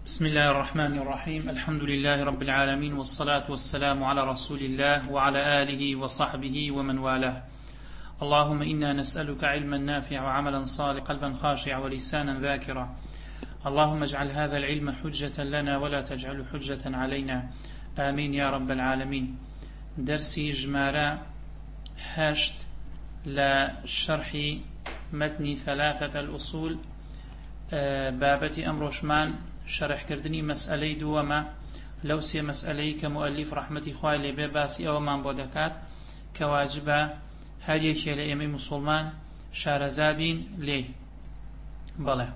بسم الله الرحمن الرحيم. الحمد لله رب العالمين، والصلاة والسلام على رسول الله وعلى آله وصحبه ومن والاه. اللهم إنا نسألك علما نافعا وعملا صالحا قلبا خاشعا ولسانا ذاكرا. اللهم اجعل هذا العلم حجة لنا ولا تجعله حجة علينا، آمين يا رب العالمين. درسي جمارة هشت لشرح متن ثلاثة الأصول، بابتي أمر شمان شرح كردني مسألة دوما لو سي مسألة كمؤلف رحمة خواه لبي باسي أو من بودكات كواجبة هل يكي لأمي مسلمان شارزابين ليه بله.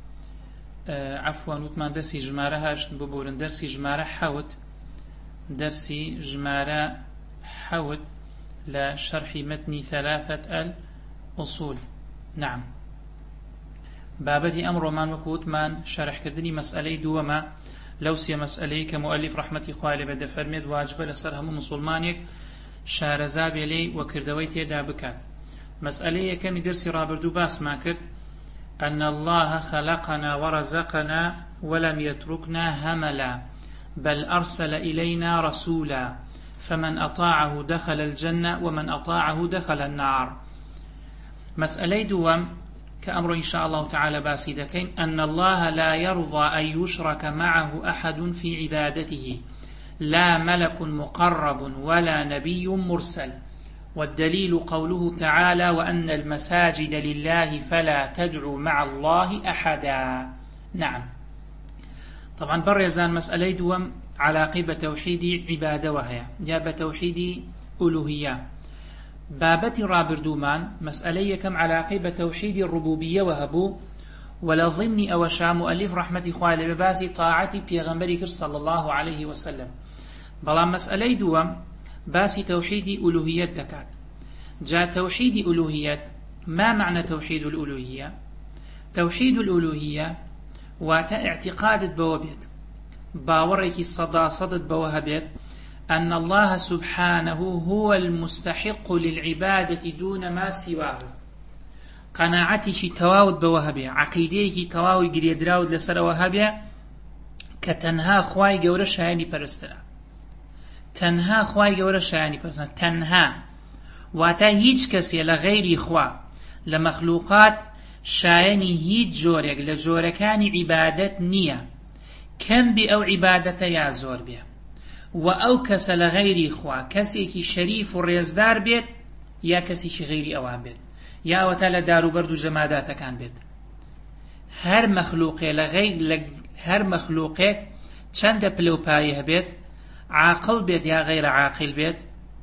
عفوا وتمان درسي جمارة هاشت ببورن درسي جمارة حوت، درسي جمارة حوت لشرح متن ثلاثة الأصول. نعم، بابتي أمر من وكوت من شرح كردني مسألة دوما لو سي مسألة كمؤلف رحمة خوالي بدا فرميد واجبة لسر هم مسلمانيك شارزاب لي وكردوي تيدا بكات. مسألة كم درسي رابردو باس ما كرد أن الله خلقنا ورزقنا ولم يتركنا هملا، بل أرسل إلينا رسولا، فمن أطاعه دخل الجنة ومن أطاعه دخل النار. مسألة دوام كأمر إن شاء الله تعالى باسي دكين أن الله لا يرضى أن يشرك معه أحد في عبادته، لا ملك مقرب ولا نبي مرسل. والدليل قوله تعالى وأن المساجد لله فلا تدعوا مع الله أحدا. نعم، طبعا برزان مسألة دوم علاقة بتوحيد عبادة وهي جاء بتوحيد ألوهية. بابتي رابردومان مسألة كم علاقة بتوحيد الربوبية وهبو، ولا ضمن أوشا مؤلف رحمة خوالي بباسي طاعتي بيغمبري صلى الله عليه وسلم. بلا مسألة دوام باسي توحيد ألوهية دكات. جاء توحيد ألوهية. ما معنى توحيد الألوهية؟ توحيد الألوهية واتا اعتقاد بوابيت باوريكي صدد بوهبيت أن الله سبحانه هو المستحق للعبادة دون ما سواه. قناعتي تواود بوهبية، عقيدتي تواود قريدراود لسر وهبية كتنها خواي قورة شايني برستنا، تنها خواي قورة شايني برستنا، تنها واتا هيج كسي لغير خوا لمخلوقات شايني هيج جوريك لجوركاني عبادت نية كم بي أو عبادة يا زور بيه. وأو كس لغير خوا كسيكي شريف وريزدار بيت يا كسيكي غيري أوان بيت يا وتالا دارو بردو جمادات كان بيت. هر مخلوقي هر مخلوقي چند بلو بايه بيت، عاقل بيت يا غير عاقل بيت،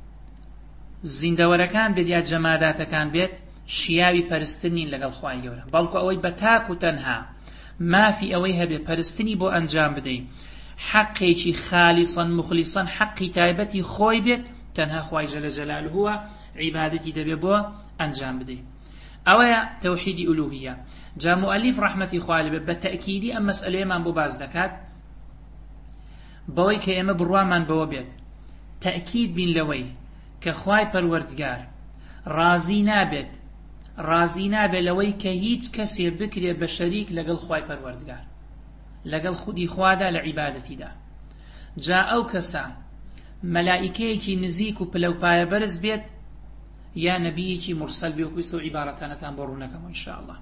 زندوركان بيت يا جمادات كان بيت، شياوي پرستنين لقل خواهي جورا. بلكو اوي بتاكو تنها ما في اويها بي پرستني بو انجام بدي حقي خالصا مخلصا حقي تايبتي خوي بيت تنها خواهي جل جلاله هو عبادتي دبي بو انجام بدي. اويا توحيد ألوهية. جاء مؤلف رحمة خوالي بالتأكيد أما مسألة من بو باز دكات بوي كيما بروا من بو بيت تأكيد بين لوي كخواي پروردگار رازي نابت لوي كهيج كسي بكري بشريك لقل خواي پروردگار لقل خودي خوادا لعبادتي دا. جاء أو كسا ملائكيكي نزيكو بلو بايا برز بيت يا نبيكي مرسل بيوكويسو عبارتانا تنبرونكم إن شاء الله.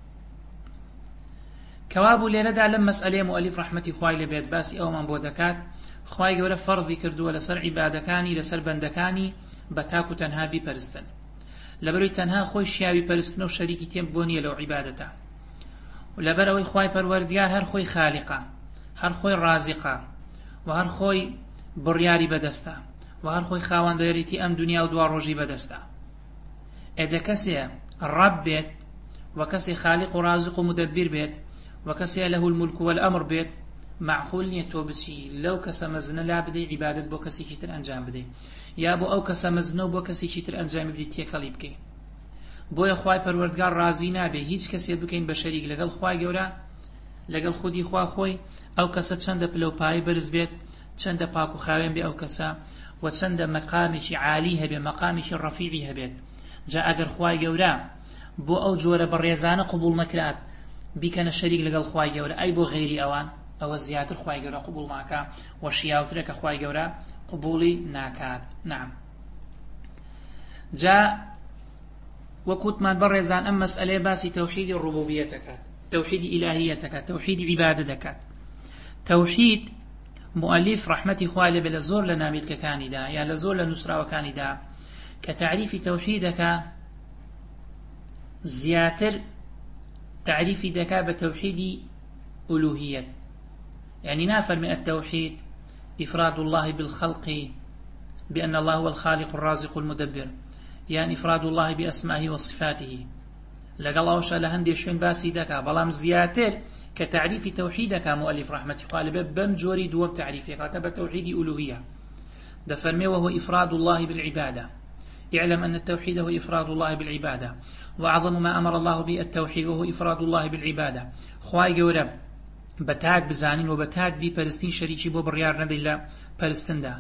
كوابو ليردا لما مسألة مؤلف رحمة خواي لبيت باسي أو من بودكات خواي قولا فرضي كردو لسر عبادكاني لسر بندكاني بتاكو تنها بي پرستن لبروي تنها خوي شياوي پرستن وشريكي تيم بونية لو عبادتا. ولبروي خواي پروردگار هر خوي خالقا، هر خوي رازقا، وهر خوي برياري بدستا، وهر خوي خاوان دايرتي ام دنيا ودوار روجي بدستا. اذا كسي رب بيت وكسي خالق ورازق ومدبر بيت وكسي له الملك والامر بيت معقول نيتو بشي لو كسا مزن لا بدي عبادت بو كسي كتر انجام بدي يا بو او كسا مزنو بو كسي كتر انجام بدي تيكالي بكي بو خواي پروردگار راضي نابه هیچ کسی بکەین بە شەریک لەگەڵ خوای گەورە لەگەڵ خودی خوا خۆی. ئەو کەسە چەندە پلەپایی بەرز بێت، چەندە پاک و خاوێن بێ ئەو کەسە، و چەندە مەقامێکی عالی هەبێ، مەقامێکی ڕەفیعی هەبێت. جا ئەگەر خوای گەورە بۆ ئەو جۆرە بەڕێزانە قبول نەکرات بیکەنە شەریک لەگەڵ خوای گەورە، ئەی بۆ غەیری ئەوان ئەوە زیاتر خوای گەورە قبول ناکات و شیاوترە کە خوای گەورە قبولی ناکات. نعم. جا وەکوتمان بەڕێزان ئەم مەسئلەیە باسی تەوحیدی ڕوبوبیەت دەکات، تەوحیدی ئیلاهیەت دەکات، تەوحیدی عیبادەت دەکات. تەوحید مؤلف ڕەحمەتی خوای لێبێ لە زۆر لە نامیلکەکانیدا یا لە زۆر لە نووسراوەکانیدا کە تعریفی تەوحید دەکات زیاتر تعریفی دەکات بە تەوحیدی ئولوهیەت. يعني نافرمي التوحيد إفراد الله بالخلق بأن الله هو الخالق الرازق المدبر، يعني إفراد الله بأسمائه وصفاته. لقال الله شاء لهندي شوين باسي دكا بلام زياتر كتعريف توحيدك مؤلف رحمة الله بم جوري دوم تعريفك كتب توحيد ألوهية دفرمي وهو إفراد الله بالعبادة. اعلم أن التوحيد هو إفراد الله بالعبادة، وأعظم ما أمر الله به التوحيد وهو إفراد الله بالعبادة. خواي جورب بەتاک بزانین و بەتاک بیپەرستین شەریکی بۆ بڕیار نەدەین لە پەرستندا.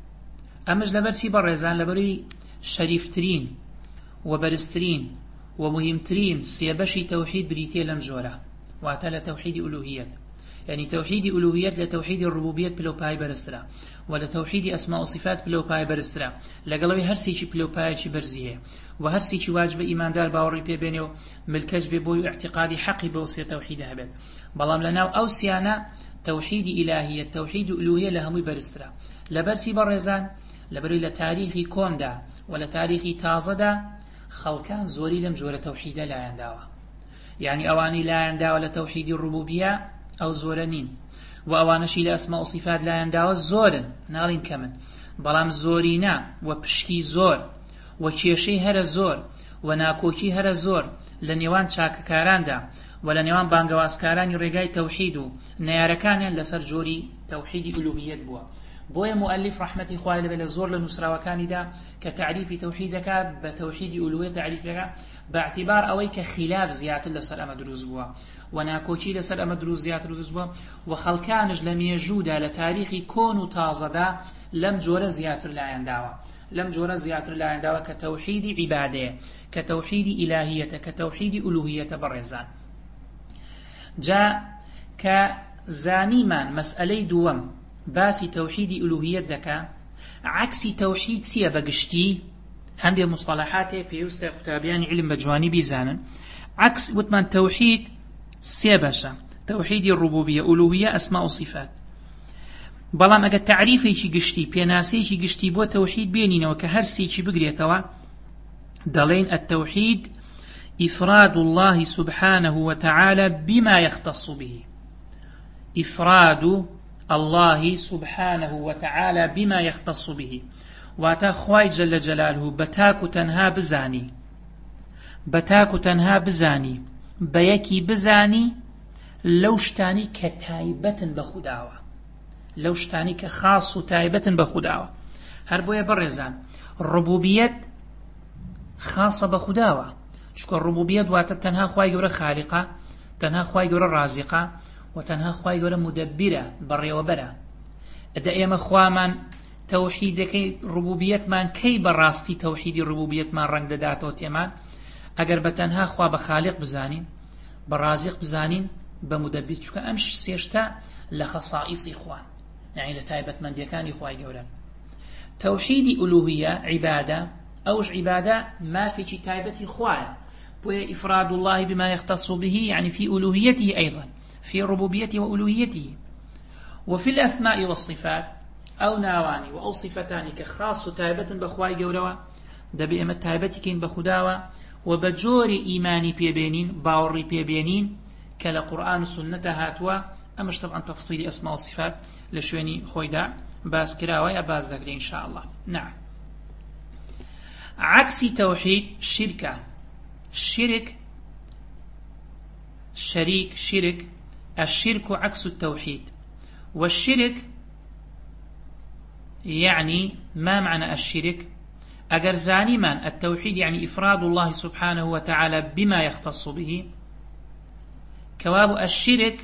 ئەمەش لەبەرچی بەڕێزان لەبەری شەریفترین و بەرزترین و مهمترین سێبەشی تەوحید بریتیە لەم جۆرە، واتە لە تەوحیدی ئولوهیەت. يعني تەوحیدی ئولوهیەت لە تەوحیدی ڕوبوبیەت پلەپای بەرزترە و لە تەوحیدی ئەسما و صفات پلەپای بەرزترە، لەگەڵەوەی هەرسێکی پلەپایەکی بەرزی هەیە و هەرسێکی واجبە ئیماندار باوەڕی پێبێنێ و ملکەش بێ بۆی اعتقادی حەقی بەو سێ تەوحیدە هەبێت. بەڵام لەناو ئەو سیانە تەوحیدی ئیلاهیەت تەوحید و ئولوهیە لە هەمووی بەرزترە. لەبەرچی بەڕێزان لەبەروی لە تاریخی کۆندا و لە تاریخی تازەدا خەڵکان زۆری لەم جۆرە تەوحیدە لایەنداوە. يعني ئەوانەی لایەنداوە لە تەوحیدی ڕوبوبیە ئەو زۆرە نین و ئەوانەشی لە ئەسما و صفات لایەنداوە زۆرن، ناڵین کەمن، بەڵام زۆرینە و پشکی زۆر و کێشەی هەرە زۆر و ناکۆکی هەرە زۆر لە نێوان چاکەکاراندا و لە نێوان بانگەوازکارانی ڕێگای تەوحید و نەیارەکانیان لەسەر جۆری تەوحیدی ئولوهیەت بووە. بۆیە مؤلف ڕەحمەتی خوای لێبێ لە زۆر لە نووسراوەکانیدا کە تعریفی تەوحید دەکات بە تەوحیدی ئولوهیەت تعریف دەکات باعتیبار ئەوەی کە خلاف زیاتر لەسەر ئەمە دروست بووە و ناکۆکی لەسەر ئەمە زیاتر دروست بووە و خەڵکانش لە مێژوودا لە تاریخی کۆن و تازەدا لەم جۆرە زیاتر لایەنداوە، لەم جۆرە زیاتر لایەنداوە کە تەوحیدی عیبادەیە، کە تەوحیدی ئیلاهیەتە، کە تەوحیدی ئولوهیەتە. بەڕێزان جا کە زانیمان مەسئلەی دووەم باسی تەوحیدی ئولوهیەت دەکا، عکسی تەوحید چییە بەگشتی؟ هەندێک مصطلحاتێ پێویستە قوتابیانی علم بە جوانی بیزانن. عکس وتمان تەوحید سێ بەشە: تەوحیدی ڕوبوبیە، ئولوهیە، ئەسما و صفات. بەڵام ئەگە تعریفێکی گشتی پێناسەیەکی گشتی بۆ تەوحید بێنینەوە کە هەر سێکی بگرێتەوە دەڵێن التەوحید إفراد الله سبحانه وتعالى بما يختص به. إفراد الله سبحانه وتعالى بما يختص به، واتا خواي جل جلاله بتاكو تنها بزاني، بتاكو تنها بزاني بيكي بزاني لو شتاني كتايبة بخداوة، لو شتاني كخاص تايبة بخداوة. هربويا برزان الربوبية خاصة بخداوة، شكو الربوبية واتا تنها خواي جورا خالقة، تنها خواي جورا رازقة، وتنها خواي جورا مدبرة بري وبرا. ادا ايما خوامان توحيدك ربوبية مان كي براستي توحيد الربوبية مان رنگ داداتو تيمان اگر بتنها خوا بخالق بزانين، برازق بزانين، بمدبر. شكو امش سيشتا لخصائص خوان، يعني لتايبة من ديكاني خواي جورا. توحيد ألوهية عبادة، أوش عبادة ما في تايبة خوايا، إفراد الله بما يختص به، يعني في ألوهيته أيضا، في ربوبيته وألوهيته. وفي الأسماء والصفات أو ناواني وأو صفتان كخاص تايبة بخواي جوروا دبي أما تايبتكين بخداوا وبجور إيماني بيبينين باوري بيبينين كلا قرآن سنة هاتوا. أمش طبعا تفصيل أسماء وصفات لشويني خويدا باس كراوي أباز ذكري إن شاء الله. نعم. عكس توحيد شركة، شرك، شريك، شرك. الشرك عكس التوحيد، والشرك يعني ما معنى الشرك؟ أجر زاني من التوحيد يعني إفراد الله سبحانه وتعالى بما يختص به. كواب الشرك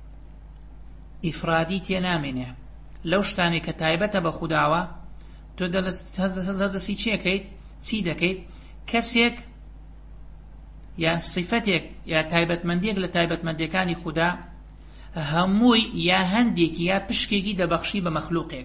إفرادي تنامنه لو شتاني كتايبة بخداوة تدلسي تشيكيت تسيدكيت كسيك يعني صفتك يا تايبة منديك لتايبة منديكاني خدا هەمووی یا هەندێکی یا پشکێکی دەبەخشی بە مەخلووقێک،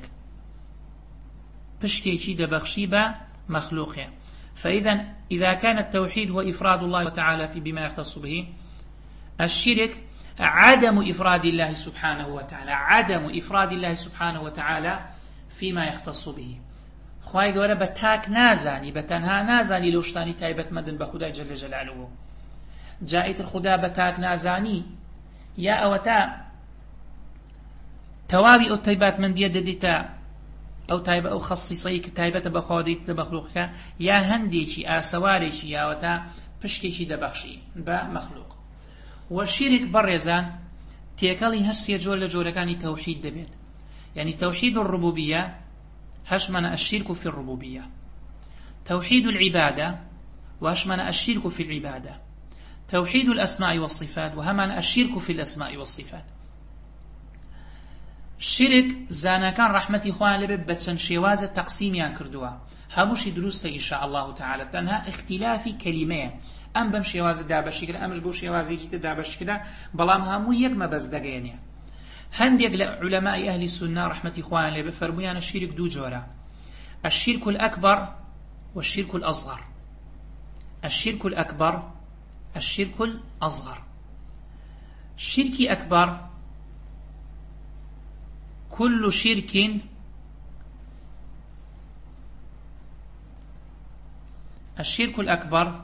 پشکێکی دەبەخشی بە مەخلووقێک. فإذا كان التوحيد هو إفراد الله تعالى في بما يختص به، الشرك عدم إفراد الله سبحانه وتعالى، عدم إفراد الله سبحانه وتعالى فيما يختص به. خواهي قولا بتاك نازاني بتنها نازاني لوشتاني تايبت مدن بخدا جل جلاله. جائت الخدا بتاك نازاني يا أوتا توابي أو تايبات من دي ددتا أو تايبة أو خصيصيك تايبة بخوديت بمخلوقك يا هنديشي آسواريشي يا أوتا پشتێکی دەبەخشی بە مەخلوق. والشرك بەڕێزان تێکەڵی هەشت جۆر لە جۆرەکانی تەوحید دەبێت. يعني توحيد الربوبية هشمن الشرك في الربوبية، توحيد العبادة وهشمن الشرك في العبادة، توحيد الأسماء والصفات وهمن الشرك في الأسماء والصفات. شرك زانا كان رحمتي خوان لبب بچن شوازة تقسيميان كردوا هموشي دروسته إن شاء الله تعالى، تنها اختلافي كلمة أم بم شوازة دابش كده أمش بو شوازة كده دابش كده بلام همو يك ما بس دقيني. هنديك علماء أهل السنة رحمة إخوان لي بفرميان الشرك دو جورا، الشرك الأكبر والشرك الأصغر. الشرك الأكبر الشرك الأصغر. الشرك أكبر كل شرك الشرك الأكبر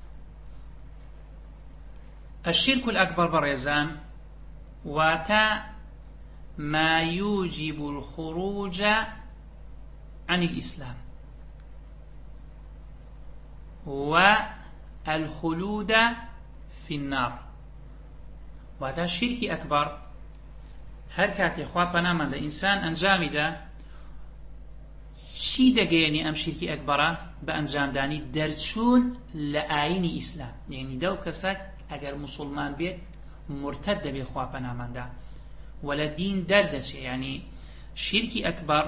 الشرك الأكبر بريزان واتا ما يوجب الخروج عن الإسلام والخلود في النار. واتا الشرك أكبر هر کاتی خواه پنامان ده انسان انجامی ده چی دەگەیەنی ئەم شیرکی ئەکبەرە بە ئەنجامدانی دەرچوون لە ئاینی ئیسلام. یعنی دەو کەسە ئەگەر موسڵمان بێت مرتد دەبێت خوا پەناماندا و لە دین دەردەچێت. یعنی شیرکی ئەکبەر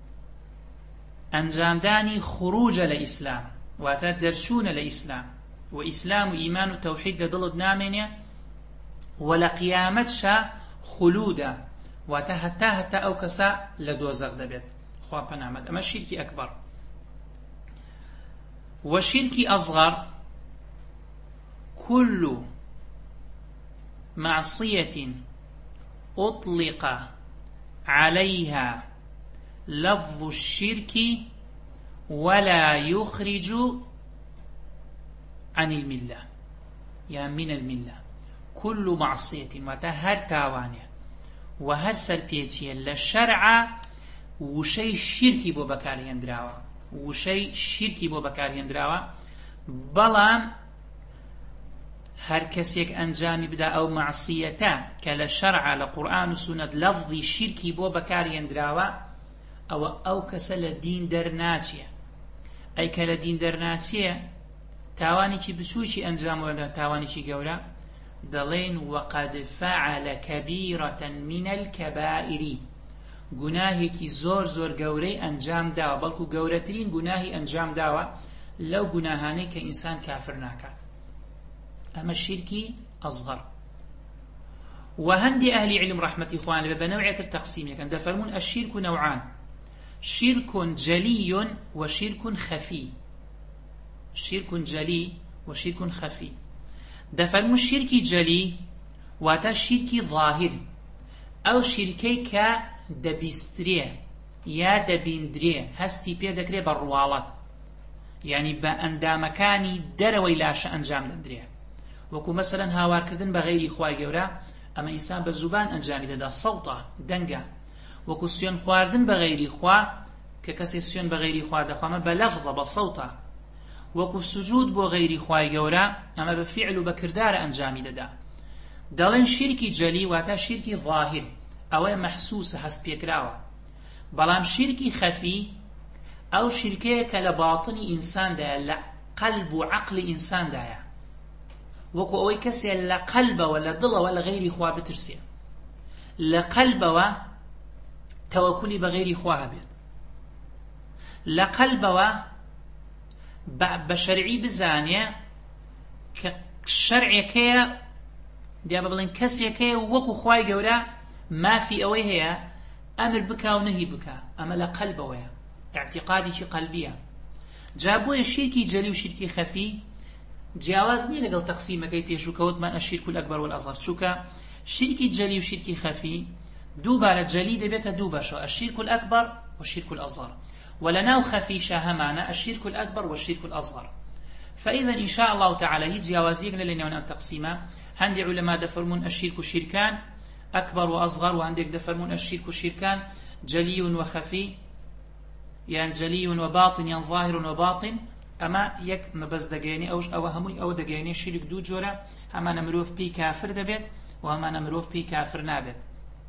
ئەنجامدانی خروجە لە ئیسلام، واتە دەرچوونە لە ئیسلام و ئیسلام و ئیمان و تەوحید لە دڵت نامێنێ و لە قیامەتشا خلودە، واتە هەتا ئەو کەسە لە دۆزەق دەبێت. خوا پەنامەت. ئەمە شیرکی ئەکبەر. وشرك أصغر كل معصية أطلق عليها لفظ الشرك ولا يخرج عن الملة، يعني من الملة. كل معصية وتهر تاوانية وهر سربيتية للشرع وشي شركي بو بكاريان دراوة، وشي شركي بو بكاريان دراوة، بلام هر کەسێک ئەنجامی بدا ئەو معسیەتە کە لە شەرعە لە قورئان و سونەت لەفظی شیرکی بۆ بەکارهێنراوە، ئەو کەسە لە دین دەرناچێ. ئەی کە لە دین دەرناچێ تاوانێکی بچووکی ئەنجامەوەدا، تاوانێکی گەورە، دەڵێن وەقەد فەعەلە کەبیرەتەن منە الکەبائیری، گوناهێکی زۆر زۆر گەورەی ئەنجام داوە، بەڵکو گەورەترین گوناهی ئەنجام داوە لەو گوناهانەی کە ئینسان کافر ناکات. أما الشرك أصغر. وهندي أهل علم رحمة إخواني بنوعية التقسيم كان دفرمون الشرك نوعان، شرك جلي وشرك خفي. شرك جلي وشرك خفي. دفرمون الشرك جلي واتا شرك ظاهر أو شركي كدبيستريه يا دبيندريه هستي بيدكري بالروالات، يعني بأندامكاني دروي لاش أنجام دندريه. وەکو مەسەلەن هاوارکردن بە غەیری خوای گەورە، ئەمە ئینسان بە زوبان ئەنجامی دەدا، سەوتە دەنگە. وەکو سوێن خواردن بە غەیری خوا کە کەسێ سوێن بە غەیری خوا دەخوامە بە لەفظە بە سەوتە. وەکو سوجود بۆ غەیری خوای گەورە ئەمە بە فیعل و بە کردارە ئەنجامی دەدا. دەڵێن شیرکی جەلی واتە شیرکی ظاهر، ئەوەی مەحسوسە هەست پێکراوە. بەڵام شیرکی خەفی ئەو شیرکەیە کە لە باڵتنی ئینساندایە، لە قەلب و عەقلی ئینساندایە، وەکو ئەوەی کەسێ لە قەلبەوە لە دڵەوە لە غەیری خوا بترسێ، لە قەلبەوە تەوەکولی بە غەیری خوا هەبێت، لە قەلبەوە بە شەرعی بزانێ کە شەرعێکەیە دیا بڵێن کەسێکەیە وەکو خوای گەورە مافی ئەوەی هەیە ئەمر بکا و نەهی بکا، ئەمە لە قەلبەوەیە، اعتقادێکی قەلبیە. جا بۆیە شیرکی جەلی و شیرکی خەفی جیاواز نییە لەگەڵ تەقسیمەکەی پێشووکەوتمان ئەشیرک الئەکبەر والئەصغەر، چونکە شیرکی جەلی و شیرکی خەفی دووبارە جەلی دەبێتە دوو بەشەوە، الشیرک الئەکبەر والشیرک الأصغر، ولناو خفيشة همانا الشرك الأكبر والشرك الأصغر. فإذا إن شاء الله تعالى هي جوازيك لنا تقسيمه. هندي علماء دفرمون الشرك شركان أكبر وأصغر، وهنديك دفرمون الشرك شركان جلي وخفي، يعني جلي وباطن، يعني ظاهر وباطن. أما يك مبز دقيني أو هموي أو دقيني شرك دو جورا، همانا مروف بي كافر دبت وهمانا مروف بي كافر نابت.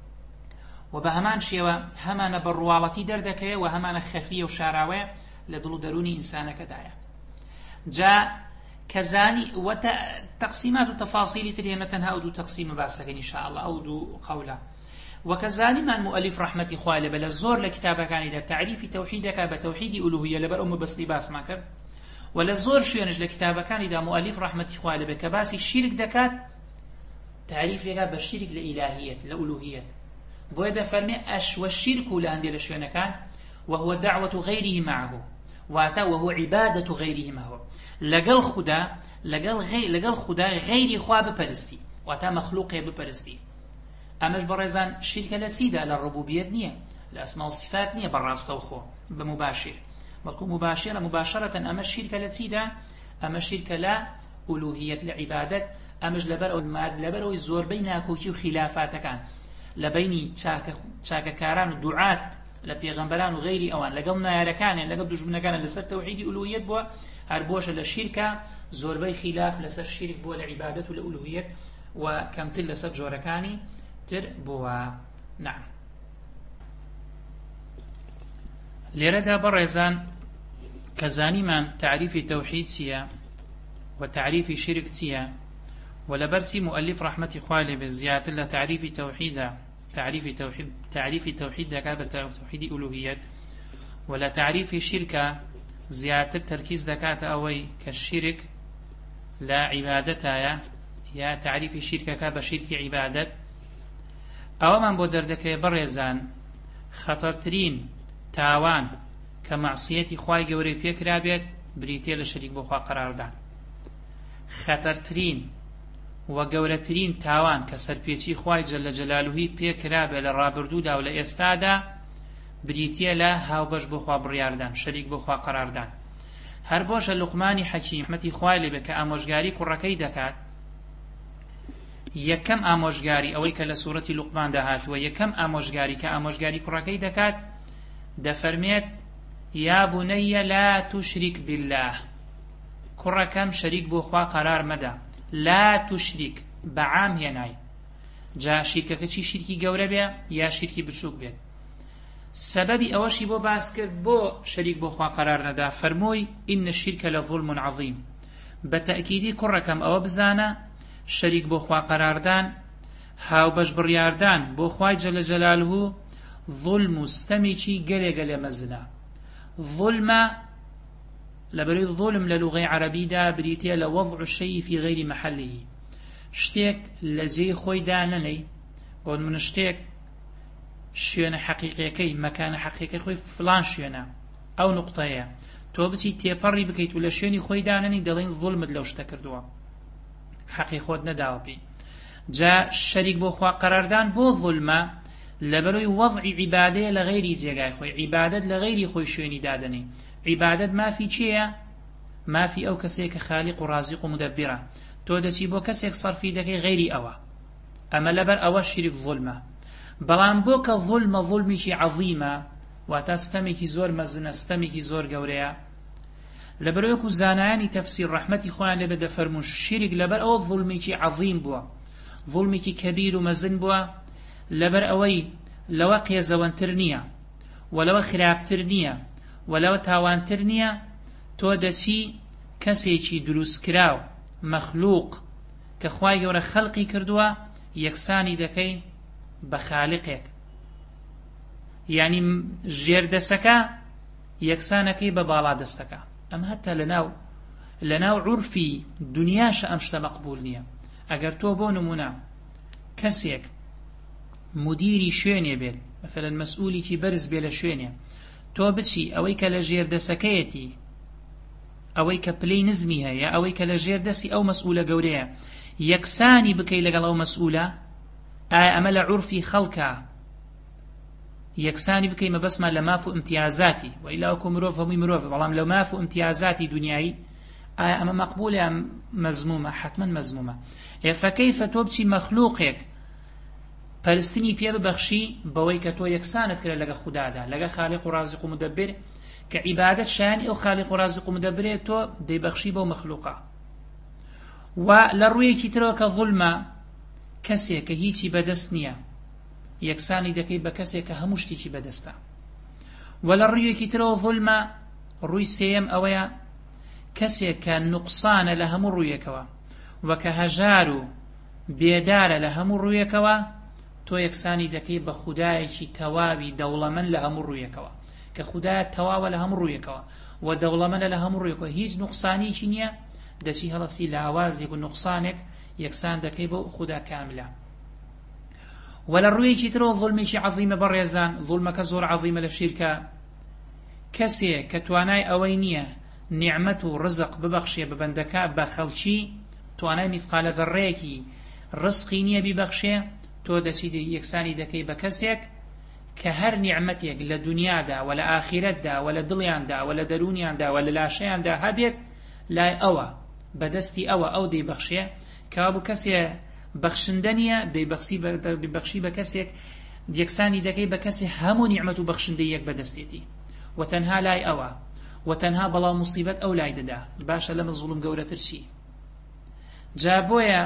وبهمان شيوا همان بروالتي دردكه وهمان خفيه وشاراوه لدلو دروني انسان كدايا. جاء كزاني وتقسيمات وتفاصيل تريمتها او دو تقسيم باسك ان شاء الله او دو قوله. وكزاني من مؤلف رحمتي خوالب للزور لكتابه كان اذا تعريف توحيدك بتوحيد الوهيه لبر بس لباس ما كب، ولا الزور شينج لكتابه كان اذا مؤلف رحمتي خوالب كباسي الشرك دكات تعريفك بالشرك لالهيه لالوهيه. بويدا فرمي أش والشرك لهندي لشوينكان وهو دعوة غيره معه، واتا وهو عبادة غيره معه. لقل خدا لقل خدا غير خوا بپرستی، واتا مخلوق بپرستی. أمش برزان شركة لتسيدة للربوبية نية، الأسماء والصفات نية براسته وخو بمباشر، بلكو مباشرة. أمش شركة لتسيدة، أمش شركة لا ألوهية لعبادة، أمش لبر الماد لبر والزور بين كوكي وخلافات كان لبيني چاکەکاران و دوعات لە پێغەمبەران و غەیری ئەوان لەگەڵ نایارەکانیان لەگەڵ دوژمنەکانیان لەسەر تەوحیدی ئولوهیەت بووە، هەر بۆشە لە شیرکە زۆربەی خلاف لەسەر شیرک بووە لە عیبادەت و لە ئولوهیەت و کەمتر لەسەر جۆرەکانی تر بووە. نعم. لێرەدا بەڕێزان کەزانیمان تعریفی تەوحید چییە و تعریفی شیرک چییە، ولبرسي مؤلف رحمة خوالي بالزيادة لتعريف توحيد تعريف توحيد دكا توحيد ألوهية، ولا تعريف شركة زيادة تركيز دكات أوي كالشرك لا عبادتها، يا تعريف شركة كبشرك عبادة. أو من بودر دكا برزان خطرترين تاوان كمعصية خواي قوري بيك رابط بريتيا لشريك بخوا قرار دان. خطرترين وگەورەترین تاوان کە سەرپێچی خوای جەلە جەلالوهی پێکرابێ لە ڕابردوودا و لە ئێستادا بریتیە لە هاوبەش بۆ خوا بڕیاردان، شەریک بۆ خوا قەراردان. هەر بۆشە لوقمانی حەکیم رحمەتی خوای لێبێ کە ئامۆژگاری کوڕەکەی دەکات، یەکەم ئامۆژگاری ئەوەی کە لە سوورەتی لوقماندا هاتووە، یەکەم ئامۆژگاری کە ئامۆژگاری کوڕەکەی دەکات دەفەرمێت یا بونەیە لا توشریک بالله، کوڕەکەم شەریک بۆ خوا قەرار مەدە، لا تشرك بعام هناي. جا شركة چی شركي گەورە بێ یا شركي بچوک بێت. سببی ئەوەشی بۆ باس کرد بۆ شەریک بۆ خوا قەرار نەدا، فەرمووی إن الشرك لظلم عظيم. بەتەئکیدی کوڕەکەم ئەوە بزانە شەریک بۆ خوا قەراردان، هاوبەش بڕیاردان بۆ خوای جەلە جەلالوه ظلم و ستەمێکی گەلێ مەزنە. ظلمە لبري الظلم للغة عربية بريتيا لوضع الشيء في غير محله، شتيك لجي خوي دانني بون من شتيك شينا حقيقي كي مكان حقيقي خوي فلان شينا او نقطة تو بتي تيبري بكيت ولا شيني خوي دانني دلين ظلم لو شتكردوا حقي خود نداو بي. جاء الشريك بو خوا قراردان بو ظلمة لبروي وضع عبادة لغيري جيغاي خوي، عبادة لغيري خوي شيني دادني. عبادت ما في چیه؟ ما في او کسیک خالق و رازق و مدبره، تو دچی بو کسیک صرفی دکی غیری اوه، اما لبر اوه شرک ظلمه. بلان بو که ظلمی چی عظیمه و تستمی کی زور مزنه استمی کی زور گوریا. لبر اوکو زانایانی تفسیر رحمتی خوان لبر دفرمون شرک لبر او ظلمی چی عظیم بو، ظلمی کی کبیر و مزن بو، لبر اوی لو قیزوانتر نیه ولو خرابتر نیه ولو تاوانتر نییە، تۆ دەچی کەسێکی دروستکراو مەخلوق کە خوای گەورە خەڵقی کردووە یەکسانی دەکەی بە خالقێک، یعنی ژێردەسەکە یەکسانەکەی بە باڵادەستەکە. ئەم هەتا لەناو عورفی دنیاشە ئەم شتە مەقبول نییە، ئەگەر تۆ بۆ نمونە کەسێک مدیری شوێنێ بێت مثلا مەسئولیکی بەرز بێ لە شوێنێ تۆ بچی ئەوەی کە لە ژێردەسەکەیەتی ئەوەی کە پلەی نزمی هەیە ئەوەی کە لە ژێردەسی ئەو مەسئولە گەورەیە یەکسانی بکەی لەگەڵ ئەو مەسئولە ئایا ئەمە لە عورفی خەڵکە یەکسانی بکەی مەبەسمان لە ماف و امتیازاتی و ئیلاوەکو مرۆڤ هەمووی مرۆڤ بەڵام لە ماف و امتیازاتی دنیایی ئایا ئەمە مەقبولە مەزمومە حتمەن مەزمومە فەکەیفە تۆ بچی مەخلووقێک پەرستنی پێ ببەخشی بەوەی کە تۆ یەکسانت کرد لەگە خودادا لەگە خالق و رازق و مدەبر کە عیبادەت شایانی ئەو خالق و رازق و مدەبرێت تۆ دەیبەخشی بەو مەخلووقە و لە ڕوویەکی ترەوە کە ظولمە کەسێک کە هیچی بەدەست نییە یەکسانی دەکەی بە کەسێک کە هەموو شتێکی بەدەستە و لە ڕوویەکی ترەوە ظولمە ڕووی سێیەم ئەوەیە کەسێک کە نوقسانە لە هەموو ڕوویەکەوە و کە هەژار و بێدارە لە هەموو ڕوویەکەوە تۆ یەکسانی دەکەی بە خودایەکی تەواوی دەوڵەمەند لە هەموو ڕوویەکەوە کە خودایە تەواوە لە هەموو ڕوویەکەوە و دەوڵەمەندە لە هەموو ڕوویەکەوە هیچ نوقسانیکی نییە دەچی هەڵەسی لە ئاوازێک و نوقسانێک یەکسان دەکەی بۆ خوددا کاملە و لە ڕوویەکی ترەوە ظولمێکی عەظیمە بەڕێزان ظولمەکە زۆر عەظیمە لە شیرکە کەسێک کە توانای ئەوەی نییە نیعمەت و ڕزق ببەخشێ بە بەندەکە بە خەڵکی توانای میثقالە ذەڕەیەکی ڕزقی نییە بیبەخشێ تۆ دەچی یەکسانی دەکەی بە کەسێک کە هەر نیعمەتێک لە دنیادا و لە ئاخیرەتدا و لە دڵیاندا و لە دەرونیاندا و لە لاشەیاندا هەبێت لای ئەوە بەدەستی ئەوە ئەو دەیبەخشێ کابوو کەسێ بەخشندە نییە دەیبەخشی بە کەسێک یەکسانی دەکەی بە کەسێک هەموو نیعمەت و بەخشندەی یەک بەدەستێتی و تەنها لای ئەوە و تەنها بەڵاو موسیبەت ئەو لای دەدا باشە لەمە زوڵم گەورەتر چی جا بۆیە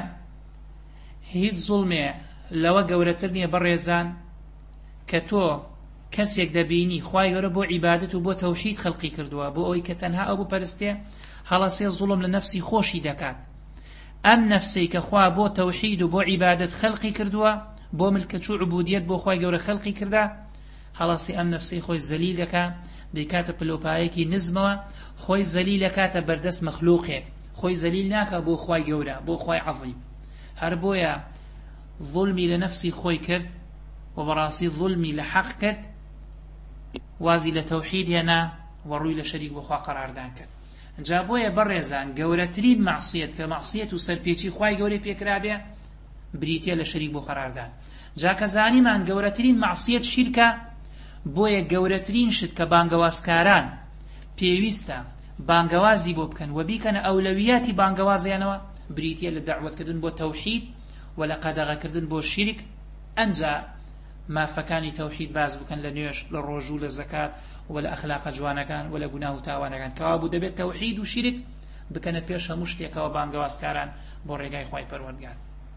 هیچ زوڵمێ لەوە گەورەتر نییە بەڕێزان کە تۆ کەسێک دەبینی خوای گەورە بۆ عیبادەت و بۆ تەوحید خەڵقی کردووە بۆ ئەوەی کە تەنها ئەو بپەرستێ هەڵەسێ زوڵم لە نەفسی خۆشی دەکات ئەم نەفسەی کە خوا بۆ تەوحید و بۆ عیبادەت خەڵقی کردووە بۆ ملکەچ و عوبودیەت بۆ خوای گەورە خەڵقی کردا هەڵەسی ئەم نەفسەی خۆی زەلیل دەکات دەیکاتە پلۆپایەکی نزمەوە خۆی زەلیل دەکاتە بەردەست مەخلووقێک خۆی زەلیل ناکە بۆ خوای گەورە بۆ خوای عەظیم هەر بۆیە ظلمی لە نەفسی خۆی کرد و بەڕاستی ظلمی لە حەق کرد وازی لە تەوحید هێنا و ڕووی لە شەریک بۆ خوا قەراردان کرد جا بۆیە بەڕێزان گەورەترین مەعسیەت کە مەعسیەت و سەرپێچی خوای گەورەی پێکرابێ بریتیە لە شەریک بۆ قەراردان جا کە زانیمان گەورەترین مەعسیەت شیرکە بۆیە گەورەترین شت کە بانگەوازکاران پێویستە بانگەوازی بۆ بکەن و بیکەنە ئەولەویاتی بانگەوازیانەوە بریتیە لە دەعوەتکردن بۆ تەوحید و لە قەدەغەکردن بۆ شیرک ئەنجا مافەکانی تەوحید باز بکەن لە نوێژ لە ڕۆژوو لە زەکات و لە ئەخلاقە جوانەکان و لە گوناه و تاوانەکان کەوا بوو دەبێت تەوحید و شیرک بکەنە پێش هەموو شتێکەوە بانگەوازکاران بۆ ڕێگای خوای پەروەردگار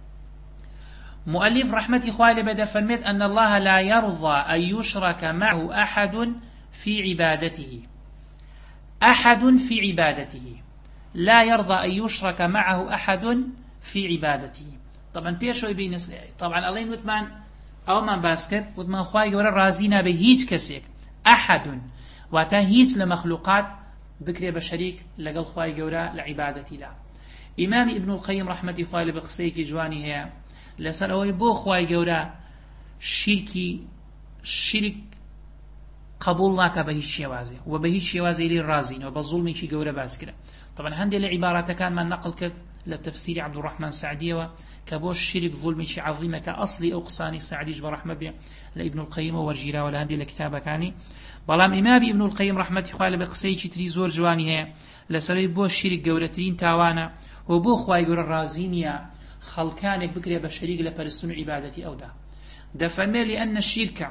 مؤلف رحمة خوالي بدا فرميت أن الله لا يرضى أن يشرك معه أحد في عبادته أحد في عبادته لا يرضى أن يشرك معه أحد في عبادته طبعا بيشوي بين طبعا الله وثمان أو من باسكر وثمان خواي ورا رازينا بهيج كسيك أحد واتا هيج لمخلوقات بكري بشريك لقل خواي ورا لعبادتي لا إمام ابن القيم رحمة خوالي بقصيك جواني هي لەسەر ئەوەی بۆ خوای گەورە شیرک قبول ناکە بە هیچ شێوازێ و بە هیچ شێوازێ لێ رازینەوە بە زوڵمێکی گەورە باس کرا طبعا هەندێک لە عیبارەتەکانمان نەقل کرد لە تەفسیری عەبدوڕەحمان سەعدیەوە کە بۆ شیرک زوڵمێکی عەظیمە کە ئەسڵی ئەو قسانی سەعدیش بە ڕەحمەت بێ لە ئیبن القەیمەوە وەرگیراوە لە هەندێک لە کتابەکانی بەڵام ئیمامی ئیبن القەیم ڕەحمەتی خوای لێ بە قسەیەکی تری زۆر جوانی هەیە لەسەرەوەی بۆ شیرک گەورەترین تاوانە و بۆ خوای گەورە رازی نییە خەڵکانێک بکرێ بە شەریک لە پەرستن و عیبادەتی ئەودا دەفەرمێ لأن الشرك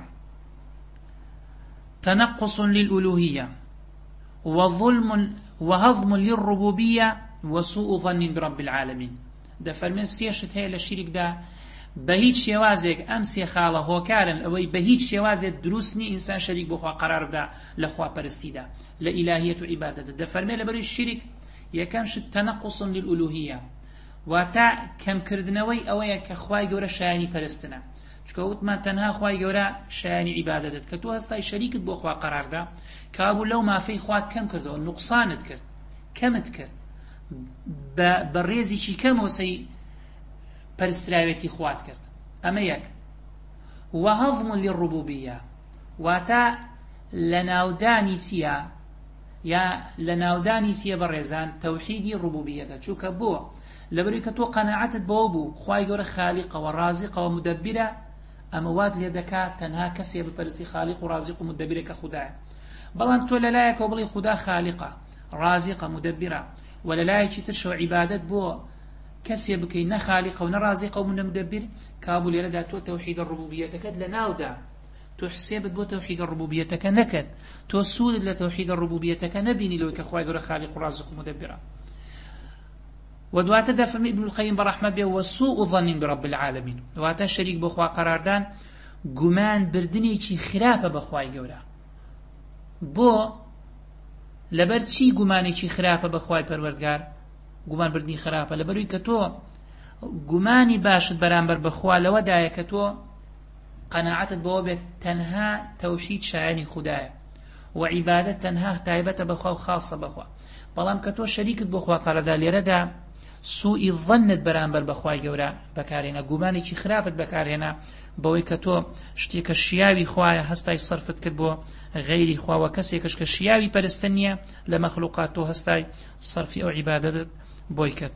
تنقص للألوهية وظلم وهضم للربوبية وسوء ظن برب العالمين دەفەرمێ سێشت هەیە لە شیرکدا بە هیچ شێوازێک ئەم سێ خاڵە هۆکارن ئەوەی بە هیچ شێوازێک دروست نی ئینسان شەریک بۆ خوا قەرار بدا لە خوا پەرستیدا لە ئیلاهیەت و عیبادەت دەفەرمێ لەبەری شیرک یەکەم شت تنقص للألوهية واتا کەمکردنەوەی ئەوەیە کە خوای گەورە شایانی پەرستنە چکە وتمان تەنها خوای گەورە شایانی عیبادەتت کە تۆ هەستای شەریکت بۆ خوا قەراردا کابوو لەو مافەی خوات کەم کردەوە نوقسانت کرد کەمت کرد بە ڕێزیکی کەم وسەی پەرستراوێتی خوات کرد. ئەمە یەک. وهضم للربوبية واتا لناوداني سيا يا لناوداني سيا برزان توحيدي ربوبية چوك بو لبريك تو قناعتت بوبو خواي گور خالق ورازق ومدبر اموات ليدكا تنها كسي بپرستی خالق ورازق ومدبر كخدا بلان تو للايك وبلي خدا خالقه رازقه مدبره ولا لايك تشو عبادت بو كسي بكي نخالق ونرازق ومدبر كابو ليردا تو توحيد الربوبية كد لناودا تو حسابت بو توحيد الربوبية كنكد تو سود لتوحيد الربوبية كنبيني لو كخواي غير خالق ورازق ومدبر ودواتا دفرمي ابن القيم برحمة به وسوء ظن برب العالمين واتا شريك بخوا قراردان گومان بردني چي خراپه بخواي گورا بو لبر چی گومانی چی خراپه بخواي پروردگار گومان بردنی خراپه لبروی که تو گومانی باشد برانبر بخوا لو دایه که تو قناعتت بوابت تنها توحيد شاعني خدايا وعبادة تنها تايبة بخوا وخاصة بخوا بلام كتو شريكت بخوا قردا ليردا سوء الظن برانبر بخواي جورا بكارينا قوماني كي خرابت بكارينا بوي كتو شتيك الشياوي خوايا هستاي صرفت كتبو غيري خوا وكسيكش كشياوي برستنيا لمخلوقاتو هستاي صرفي او عبادة بويكت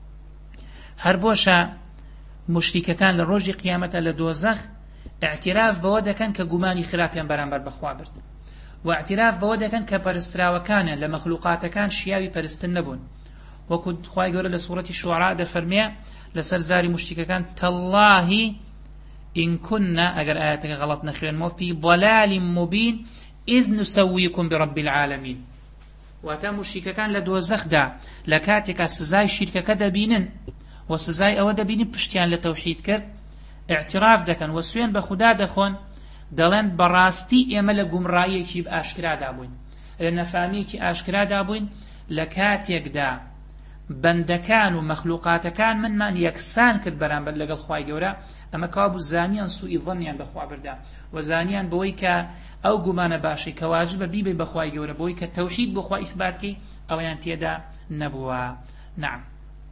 هربوشا مشركة كان للروج قيامة لدوزخ اعتراف بودا كان كجماني خرابيان برانبر بخوا برد واعتراف بودا كان كبرستراوة كان لمخلوقات كان شياوي برستن نبون وكنت خواهي قوله لسورة الشعراء ده فرمية لسر زاري مشتكى كان تالله إن كنا أجر آياتك غلطنا خير مو في ضلال مبين إذ نسويكم برب العالمين واتا مشتكى كان لدوزخ دا لكاتك سزاي شركة كده بينن وسزاي أودا بينن بشتيان لتوحيد كرد اعتراف دكن وسوين بخدا دخون دلن براستي إمل قمرائي كيب آشكرا دابوين لأن فامي كي آشكرا دابوين لكاتيك دا بندكان ومخلوقاتكان من يكسان كد بران بل لقل خواهي قورا أما كابو زانيان سوء ظنيان بخوا بردا وزانيان بويكا أو قمان باشي كواجب بيبي بخواهي قورا بويكا توحيد بخوا إثباتكي أو ينتيدا نبوا. نعم.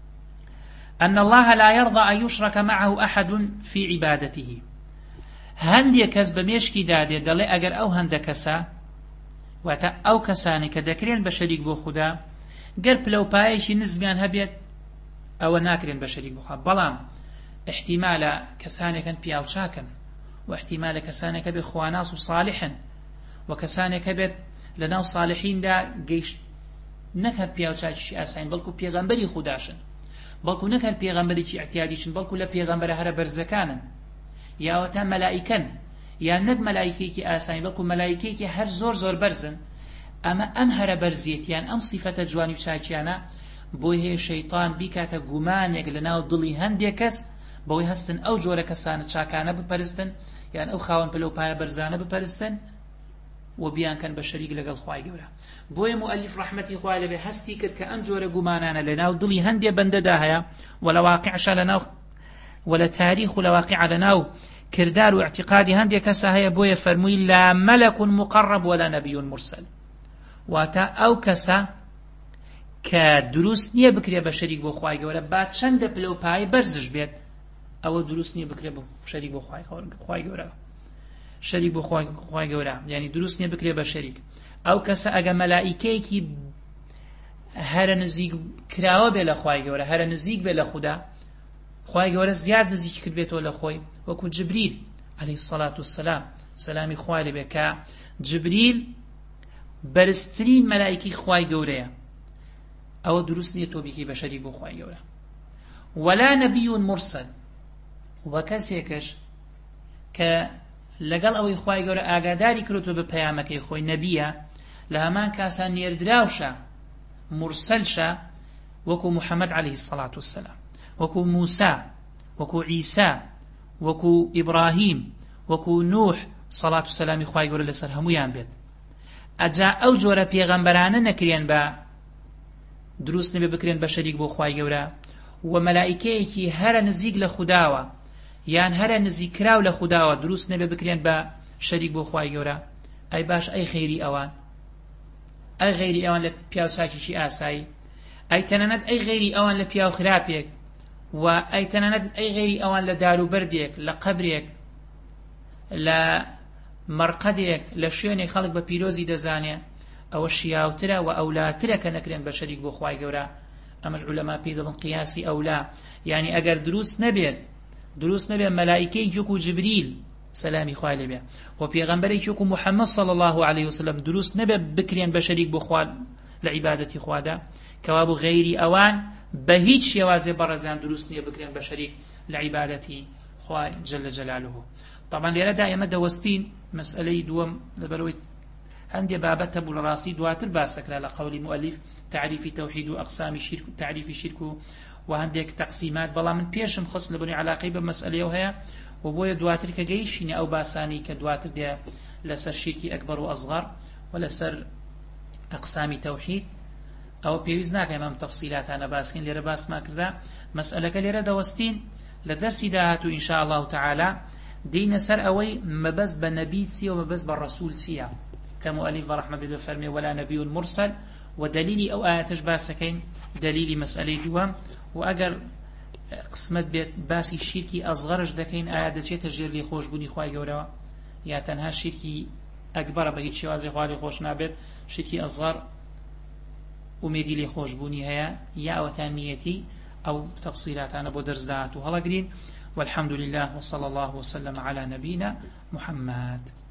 أن الله لا يرضى أن يشرك معه أحد في عبادته هندي كسب ميشكي دادي دلي أجر أو هندكسا واتا أو كساني كدكرين بشريك بو خدا قرب لو بايشي نزبيان هبيت أو ناكرين بشريك بو خدا بلام احتمال كساني كان بياو شاكن واحتمال كساني كبي خواناس صالحا وكساني كبت لناو صالحين دا جيش نكر بياو شاكي آساين بلكو بيغنبري خداشن بلکو نکر پیغمبری چی اعتیادیشن بلکو لپیغمبر هر برزکانن یا وتا ملائکن یا ند ملائکی کی آسانی بلکو ملائکی کی هر زور زور برزن اما ام هر برزیتیان ام صفت جوانی بشاکیانا بوی شیطان بیکات گمانیگ لناو دلی هندی کس بوی هستن او جور کسان چاکانه بپرستن یعنی او خاون پلو پای برزانه بپرستن و بیان کن بشریک لگل خواهی گوره بوي مؤلف رحمتي خوالي به هستي كر كأم جور قمانانا لناو ضلي هندي بنددا هيا ولا واقعش لناو ولا تاريخ ولا واقع لناو كردار واعتقادي هندي كسا هيا بوي فرمي لا ملك مقرب ولا نبي مرسل واتا او كسا كدروس نيه بكري بشريك بو خواي ولا بعد چند بلو پاي برزش بيت او دروس نيه بكري بشريك بو خواي ولا شريك بو خواي ولا يعني دروس نيه بكري بشريك او کسا اگه ملائکه کی هر نزیک کراوه به لخوای گوره هر نزیک به لخدا خوای گوره زیاد نزیک کرد بیتو لخوی وکو جبریل علیه الصلاة والسلام سلامی خوای بکا جبریل برسترین ملائکی خوای گوره او دروس نیتو بیکی بشری بو خوای گوره ولا نبی مرسل وکسیکش که لەگەڵ ئەوەی خوای گەورە ئاگاداری کردوتە بە پەیامەکەی خۆی نەبیە لە هەمان کاسان نێردراوشە مرسەلشە وەکو محەممەد عەلەیهی السەڵات وەسسەلام وەکو موسا وەکو عیسا وەکو ئیبراهیم وەکو نوح سەڵات و سەلامی خوای گەورە لەسەر هەموویان بێت ئەجا ئەو جۆرە پێغەمبەرانە نەکرێن بە دروست نەبێ بکرێن بە شەریک بۆ خوای گەورە و مەلائیکەیەکی هەرە نزیک لە خوداوە یان هەرە نزیکراو لە خوداوە دروست نەبێ بکرێن بە شەریک بۆ خوای گەورە ئەی باش ئەی خەیری ئەوان ئەی غەیری ئەوان لە پیاو چاکیشی ئاسایی ئەی تەنانەت ئەی غەیری ئەوان لە پیاو خراپێک و ئەی تەنانەت ئەی غێری ئەوان لە داروبەردێک لە قەبرێک لە مەرقەدێک لە شوێنێک خەڵک بە پیرۆزی دەزانێ ئەوە شیاوترە و ئەولاترە کە نەکرێن بە شەریک بۆ خوای گەورە. ئەمەش عولەما پێی دەڵن قیاسی ئەولا، یعنی ئەگەر دروست نەبێت مەلائیکەی وەکو جبریل سەلامی خوای لێ بێ و پێغەمبەرێکی وەکو محەممەد صلی الله عليه وسلم دروست نەبێت بکرێن بە شەریک بۆ خوا لە عیبادەتی خوادا، کەوا بوو غەیری ئەوان بە هیچ شێوازێ بەڕێزیان دروست نییە بکرێن بە شەریک لە عیبادەتی خوای جل جلاله. طبعا لێرەدا ئێمە دەوەستین مەسئلەی دووەم لەبەرەوەی هەندێ بابەتە بوو لە ڕاستی دواتر باسەکرا لە قەولی مؤلف تعریفی تەوحید و ئەقسامی شرک و تعریفی شرک و هەندێک تەقسیمات، بەڵام من پێشم خست لەبەرەوەی عەلاقەی بە مەسئلەیەوە هەیە و بۆیە دواتر کە گەیشتینە ئەو باسانی کە دواتر دێ لەسەر شیرکی ئەکبەر و ئەصغەر و لەسەر ئەقسامی تەوحید ئەو پێویست ناکە ئێمە تەفسیلاتانە باسکەین، لێرە باسمان کردا مەسئلەکە لێرە دەوەستین لە دەرسی داهاتوو ئینشا الله تعالی دینە سەر ئەوەی مەبەست بە نەبی چییە و مەبەست بە ڕەسوول چییە، کە مؤلف بەڕەحمە بێ فەرمێ وەلا نەبی مرسل و دلیلی ئەو ئاەتەش باسەکەین، دلیلی مەسئلەی دووەم، و ئەگەر قسمت بێت باسی شیرکی ئەصغەرش دەکەین ئایا دەچێتە ژێر لێخۆشبوونی خوای گەورەوە یا تەنها شیرکی ئەکبەرە بە هیچ شێوازێ خوا لێخۆش نابێت، شیرکی ئەصغەر ئومێدی لێخۆشبوونی هەیە یا ئەوەتان نیەتی. ئەو تەفسیلاتانە بۆ دەرس داهاتوو هەڵەگرین. والحمد لله وصلى الله وسلم على نبينا محمد.